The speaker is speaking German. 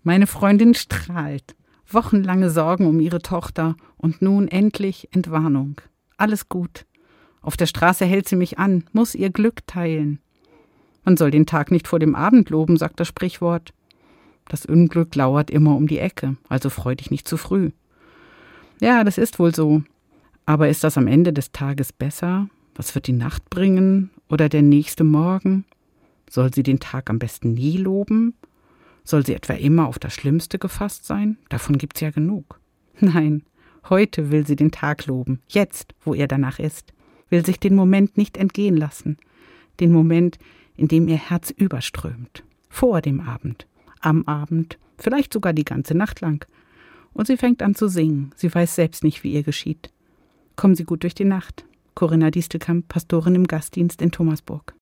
Meine Freundin strahlt. Wochenlange Sorgen um ihre Tochter und nun endlich Entwarnung. Alles gut. Auf der Straße hält sie mich an, muss ihr Glück teilen. Man soll den Tag nicht vor dem Abend loben, sagt das Sprichwort. Das Unglück lauert immer um die Ecke, also freu dich nicht zu früh. Ja, das ist wohl so. Aber ist das am Ende des Tages besser? Was wird die Nacht bringen oder der nächste Morgen? Soll sie den Tag am besten nie loben? Soll sie etwa immer auf das Schlimmste gefasst sein? Davon gibt's ja genug. Nein, heute will sie den Tag loben, jetzt, wo ihr danach ist. Will sich den Moment nicht entgehen lassen. Den Moment, in dem ihr Herz überströmt. Vor dem Abend, am Abend, vielleicht sogar die ganze Nacht lang. Und sie fängt an zu singen. Sie weiß selbst nicht, wie ihr geschieht. Kommen Sie gut durch die Nacht. Corinna Distelkamp, Pastorin im Gastdienst in Thomasburg.